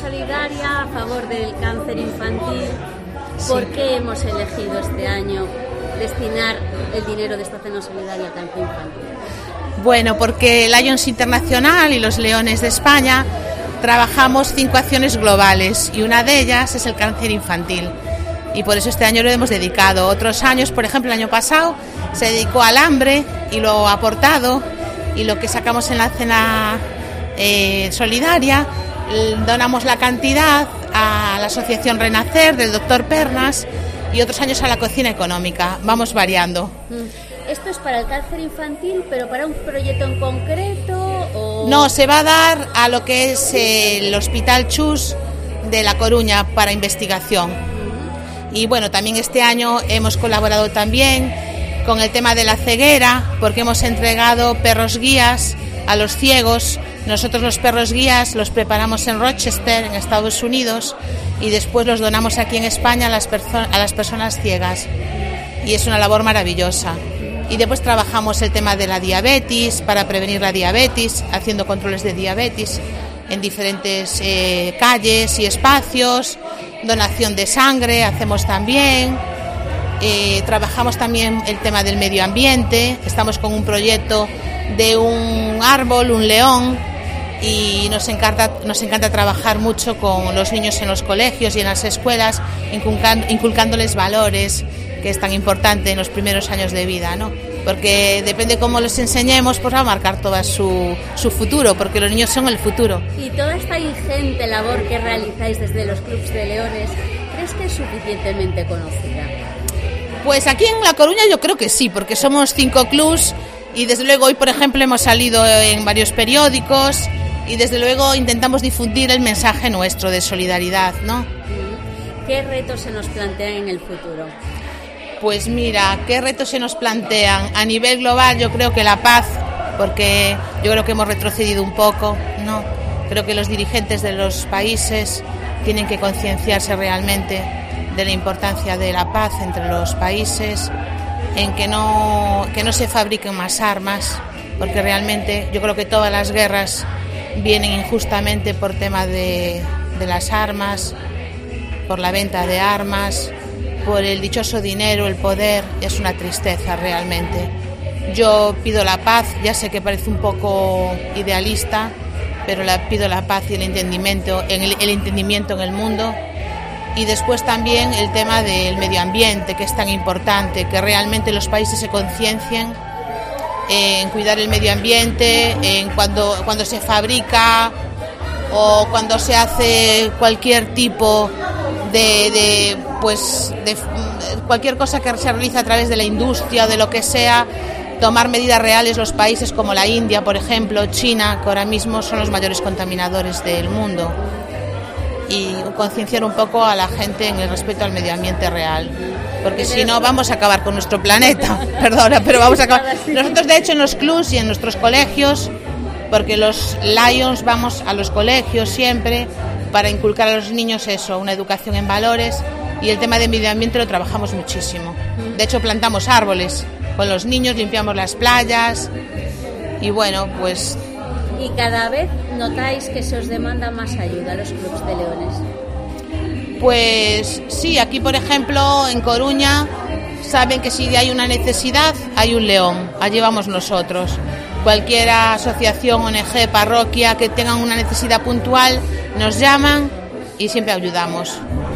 solidaria a favor del cáncer infantil. ¿Por qué hemos elegido este año destinar el dinero de esta cena solidaria al cáncer infantil? Bueno, porque el Lions Internacional y los Leones de España trabajamos 5 acciones globales y una de ellas es el cáncer infantil. Y por eso este año lo hemos dedicado. Otros años, por ejemplo, el año pasado se dedicó al hambre y lo aportado, y lo que sacamos en la cena solidaria, donamos la cantidad a la asociación Renacer del doctor Pernas, y otros años a la cocina económica. Vamos variando. ¿Esto es para el cáncer infantil, pero para un proyecto en concreto? ¿O? No, se va a dar a lo que es el Hospital Chus de La Coruña para investigación. Y bueno, también este año hemos colaborado también con el tema de la ceguera, porque hemos entregado perros guías a los ciegos. Nosotros los perros guías los preparamos en Rochester, en Estados Unidos, y después los donamos aquí en España a las personas ciegas. Y es una labor maravillosa. Y después trabajamos el tema de la diabetes, para prevenir la diabetes, haciendo controles de diabetes en diferentes calles y espacios. Donación de sangre hacemos también. Trabajamos también el tema del medio ambiente. Estamos con un proyecto de un árbol, un león, y nos encanta trabajar mucho con los niños en los colegios y en las escuelas, inculcándoles valores, que es tan importante en los primeros años de vida, ¿no? Porque depende cómo los enseñemos, pues va a marcar todo su futuro, porque los niños son el futuro. Y toda esta ingente labor que realizáis desde los clubs de leones, ¿crees que es suficientemente conocida? Pues aquí en La Coruña yo creo que sí, porque somos 5 clubs y desde luego hoy, por ejemplo, hemos salido en varios periódicos y desde luego intentamos difundir el mensaje nuestro de solidaridad, ¿no? ¿Qué retos se nos plantean en el futuro? Pues mira, ¿qué retos se nos plantean? A nivel global yo creo que la paz, porque yo creo que hemos retrocedido un poco, ¿no? Creo que los dirigentes de los países tienen que concienciarse realmente de la importancia de la paz entre los países, en que no se fabriquen más armas, porque realmente yo creo que todas las guerras vienen injustamente por tema de las armas, por la venta de armas, por el dichoso dinero, el poder. Es una tristeza realmente. Yo pido la paz, ya sé que parece un poco idealista, pero pido la paz y el entendimiento en el mundo. Y después también el tema del medio ambiente, que es tan importante, que realmente los países se conciencien en cuidar el medio ambiente, en cuando se fabrica o cuando se hace cualquier tipo de cualquier cosa que se realiza a través de la industria o de lo que sea, tomar medidas reales los países como la India, por ejemplo, China, que ahora mismo son los mayores contaminadores del mundo, y concienciar un poco a la gente en el respeto al medio ambiente real, porque si no vamos a acabar con nuestro planeta. Perdona, pero vamos a acabar. Nosotros, de hecho, en los clubs y en nuestros colegios, porque los Lions vamos a los colegios siempre para inculcar a los niños eso, una educación en valores, y el tema del medio ambiente lo trabajamos muchísimo. De hecho, plantamos árboles con los niños, limpiamos las playas y bueno, pues... ¿Y cada vez notáis que se os demanda más ayuda a los clubs de leones? Pues sí, aquí por ejemplo en Coruña saben que si hay una necesidad hay un león, allí vamos nosotros. Cualquier asociación, ONG, parroquia que tengan una necesidad puntual nos llaman y siempre ayudamos.